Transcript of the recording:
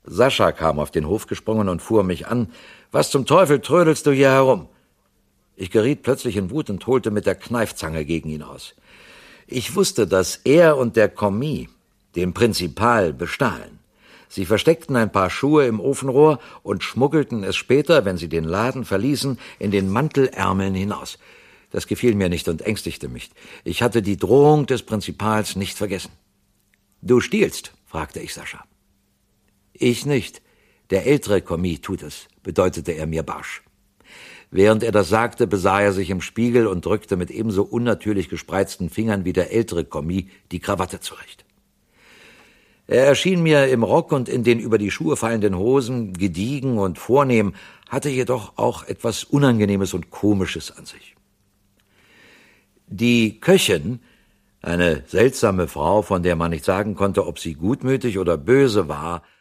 Sascha kam auf den Hof gesprungen und fuhr mich an. »Was zum Teufel trödelst du hier herum?« Ich geriet plötzlich in Wut und holte mit der Kneifzange gegen ihn aus. Ich wusste, dass er und der Kommis den Prinzipal bestahlen. Sie versteckten ein paar Schuhe im Ofenrohr und schmuggelten es später, wenn sie den Laden verließen, in den Mantelärmeln hinaus. Das gefiel mir nicht und ängstigte mich. Ich hatte die Drohung des Prinzipals nicht vergessen. »Du stiehlst?« fragte ich Sascha. »Ich nicht. Der ältere Kommis tut es«, bedeutete er mir barsch. Während er das sagte, besah er sich im Spiegel und drückte mit ebenso unnatürlich gespreizten Fingern wie der ältere Kommis die Krawatte zurecht. Er erschien mir im Rock und in den über die Schuhe fallenden Hosen gediegen und vornehm, hatte jedoch auch etwas Unangenehmes und Komisches an sich. Die Köchin, eine seltsame Frau, von der man nicht sagen konnte, ob sie gutmütig oder böse war,